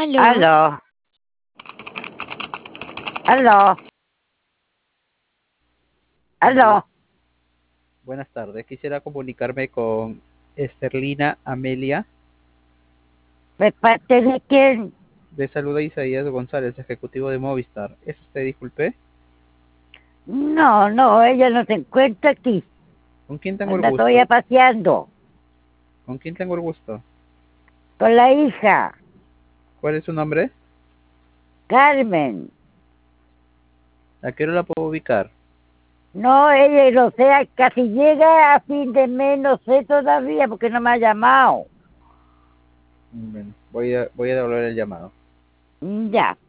Aló, Aló, aló, Bu- aló. Buenas tardes. Quisiera comunicarme con Esterlina Amelia. ¿De parte de quién? De saluda Isaías González, ejecutivo de Movistar. ¿Es usted, disculpe? No, no, ella no se encuentra aquí. ¿Con quién tengo el Anda todavía gusto? paseando ¿Con quién tengo el gusto? con la hija, ¿Cuál es su nombre? Carmen. ¿A qué hora la puedo ubicar? No, ella, no sé, casi llega a fin de mes, no sé todavía porque no me ha llamado. Bueno, voy a devolver el llamado. Ya.